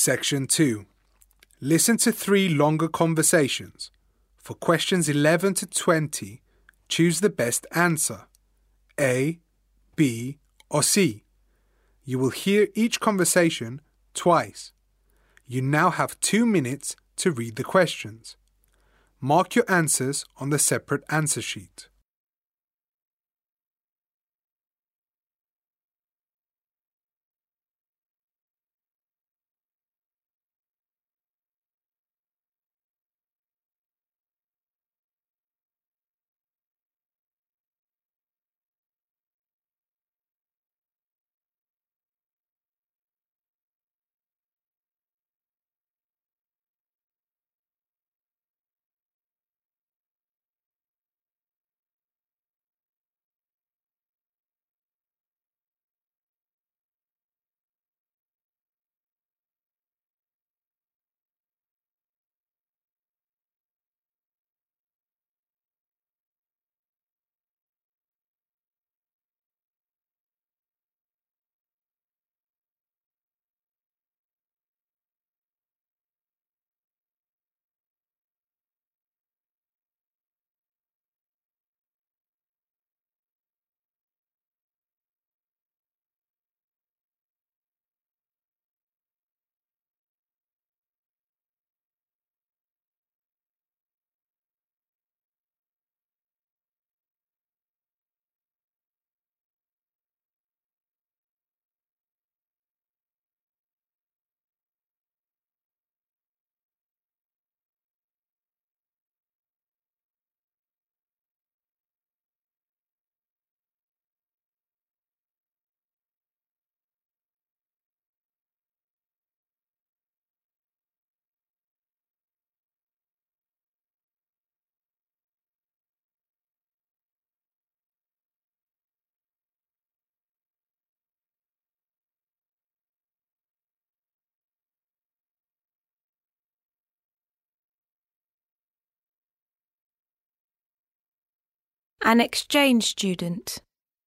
Section 2. Listen to 3 longer conversations. For questions 11 to 20, choose the best answer, A, B, or C. You will hear each conversation twice. You now have 2 minutes to read the questions. Mark your answers on the separate answer sheet. An exchange student.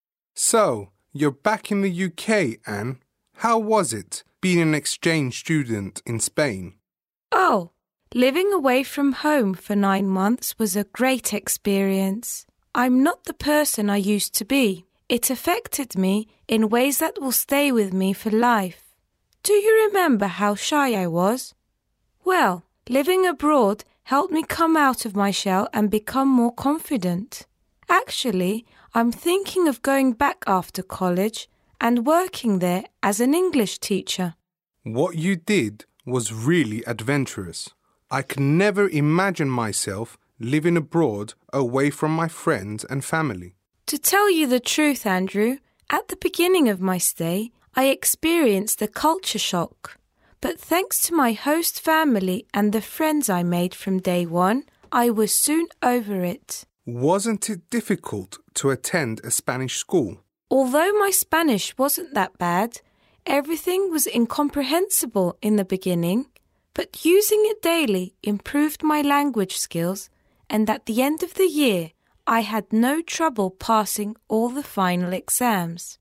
So, you're back in the UK, Anne. How was it being an exchange student in Spain? Oh, living away from home for 9 months was a great experience. I'm not the person I used to be. It affected me in ways that will stay with me for life. Do you remember how shy I was? Well, living abroad helped me come out of my shell and become more confident. Actually, I'm thinking of going back after college and working there as an English teacher. What you did was really adventurous. I could never imagine myself living abroad away from my friends and family. To tell you the truth, Andrew, at the beginning of my stay, I experienced a culture shock. But thanks to my host family and the friends I made from day one, I was soon over it. Wasn't it difficult to attend a Spanish school? Although my Spanish wasn't that bad, everything was incomprehensible in the beginning, but using it daily improved my language skills, and at the end of the year, I had no trouble passing all the final exams.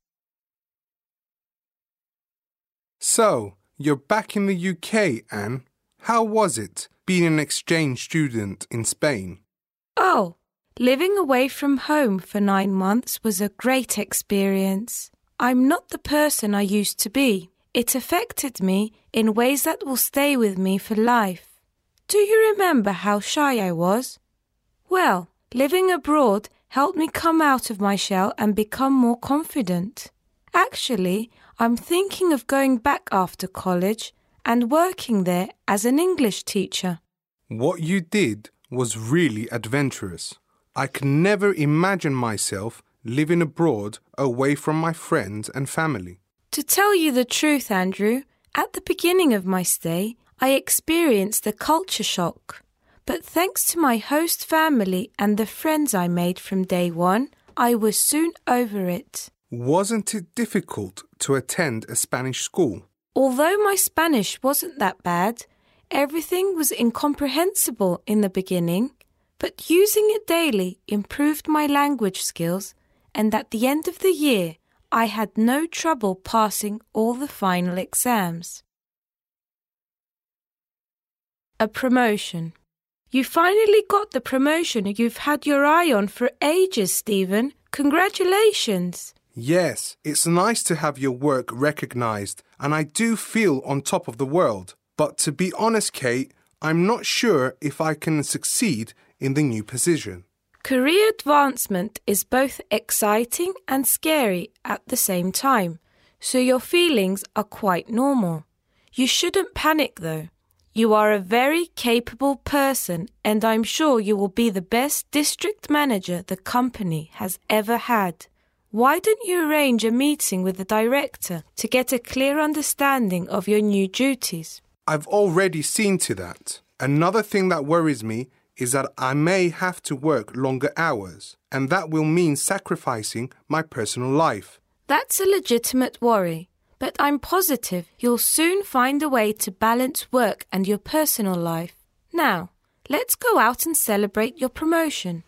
So, you're back in the UK, Anne. How was it being an exchange student in Spain? Oh, living away from home for 9 months was a great experience. I'm not the person I used to be. It affected me in ways that will stay with me for life. Do you remember how shy I was? Well, living abroad helped me come out of my shell and become more confident. Actually, I'm thinking of going back after college and working there as an English teacher. What you did was really adventurous. I could never imagine myself living abroad away from my friends and family. To tell you the truth, Andrew, at the beginning of my stay, I experienced a culture shock. But thanks to my host family and the friends I made from day one, I was soon over it. Wasn't it difficult to attend a Spanish school? Although my Spanish wasn't that bad, everything was incomprehensible in the beginning, but using it daily improved my language skills, and at the end of the year, I had no trouble passing all the final exams. A promotion. You finally got the promotion you've had your eye on for ages, Stephen. Congratulations. Yes, it's nice to have your work recognised, and I do feel on top of the world. But to be honest, Kate, I'm not sure if I can succeed in the new position. Career advancement is both exciting and scary at the same time, so your feelings are quite normal. You shouldn't panic though. You are a very capable person, and I'm sure you will be the best district manager the company has ever had. Why don't you arrange a meeting with the director to get a clear understanding of your new duties? I've already seen to that. Another thing that worries me is that I may have to work longer hours, and that will mean sacrificing my personal life. That's a legitimate worry, but I'm positive you'll soon find a way to balance work and your personal life. Now, let's go out and celebrate your promotion.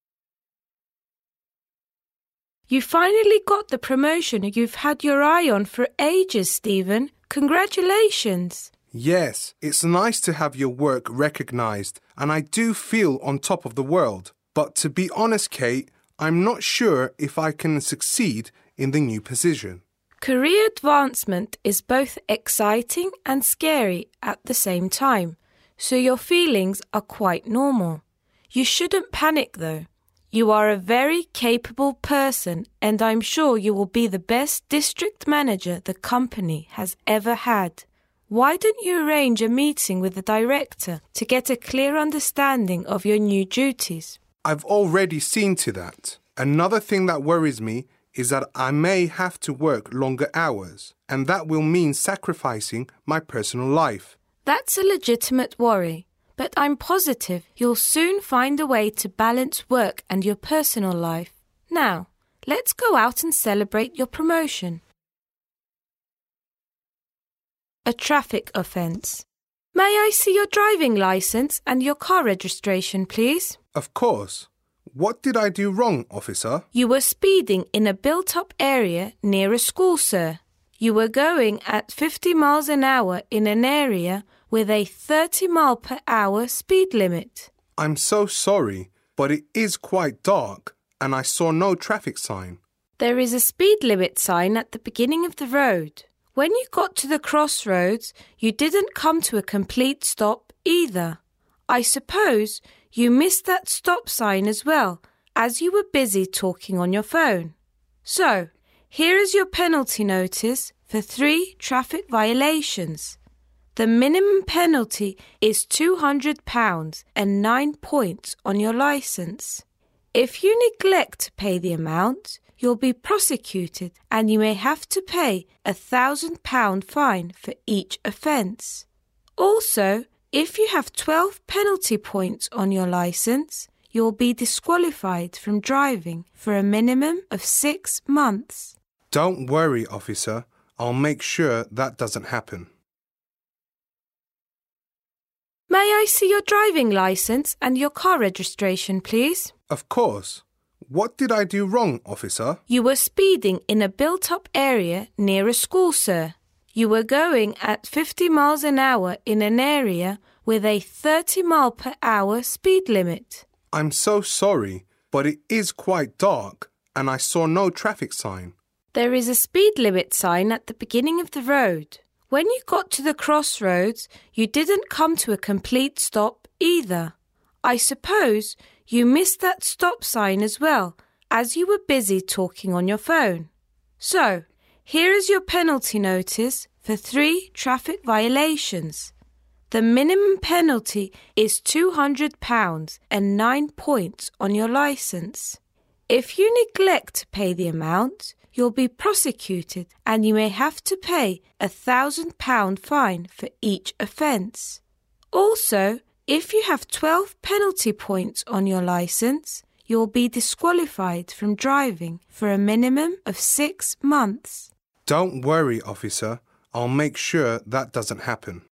You finally got the promotion you've had your eye on for ages, Stephen. Congratulations. Yes, it's nice to have your work recognised, and I do feel on top of the world. But to be honest, Kate, I'm not sure if I can succeed in the new position. Career advancement is both exciting and scary at the same time, so your feelings are quite normal. You shouldn't panic though. You are a very capable person, and I'm sure you will be the best district manager the company has ever had. Why don't you arrange a meeting with the director to get a clear understanding of your new duties? I've already seen to that. Another thing that worries me is that I may have to work longer hours, and that will mean sacrificing my personal life. That's a legitimate worry, but I'm positive you'll soon find a way to balance work and your personal life. Now, let's go out and celebrate your promotion. A traffic offence. May I see your driving licence and your car registration, please? Of course. What did I do wrong, officer? You were speeding in a built-up area near a school, sir. You were going at 50 miles an hour in an area with a 30-mile-per-hour speed limit. I'm so sorry, but it is quite dark, and I saw no traffic sign. There is a speed limit sign at the beginning of the road. When you got to the crossroads, you didn't come to a complete stop either. I suppose you missed that stop sign as well, as you were busy talking on your phone. So, here is your penalty notice for 3 traffic violations. The minimum penalty is £200 and 9 points on your licence. If you neglect to pay the amount, you'll be prosecuted and you may have to pay £1,000 fine for each offence. Also, if you have 12 penalty points on your licence, you'll be disqualified from driving for a minimum of 6 months. Don't worry, officer. I'll make sure that doesn't happen. May I see your driving licence and your car registration, please? Of course. What did I do wrong, officer? You were speeding in a built-up area near a school, sir. You were going at 50 miles an hour in an area with a 30-mile-per-hour speed limit. I'm so sorry, but it is quite dark, and I saw no traffic sign. There is a speed limit sign at the beginning of the road. When you got to the crossroads, you didn't come to a complete stop either. I suppose you missed that stop sign as well, as you were busy talking on your phone. So, here is your penalty notice for 3 traffic violations. The minimum penalty is £200 and 9 points on your licence. If you neglect to pay the amount, you'll be prosecuted and you may have to pay £1,000 fine for each offence. Also, if you have 12 penalty points on your licence, you'll be disqualified from driving for a minimum of 6 months. Don't worry, officer. I'll make sure that doesn't happen.